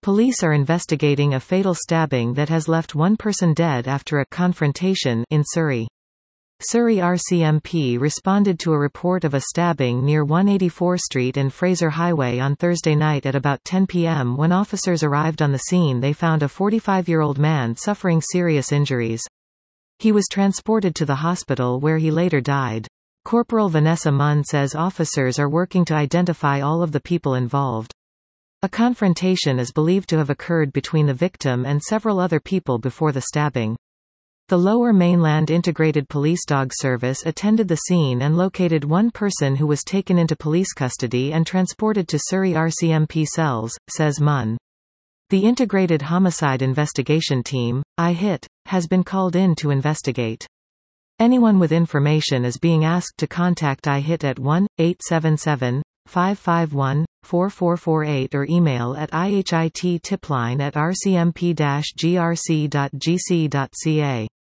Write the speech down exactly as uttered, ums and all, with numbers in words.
Police are investigating a fatal stabbing that has left one person dead after a confrontation in Surrey. Surrey R C M P responded to a report of a stabbing near one eighty-four Street and Fraser Highway on Thursday night at about ten p m When officers arrived on the scene, they found a forty-five-year-old man suffering serious injuries. He was transported to the hospital where he later died. Corporal Vanessa Munn says officers are working to identify all of the people involved. A confrontation is believed to have occurred between the victim and several other people before the stabbing. The Lower Mainland Integrated Police Dog Service attended the scene and located one person who was taken into police custody and transported to Surrey R C M P cells, says Munn. The Integrated Homicide Investigation Team, I H I T, has been called in to investigate. Anyone with information is being asked to contact I H I T at one eight seven seven, five five one, four four four eight or email at I H I T tipline at r c m p dash g r c dot g c dot c a.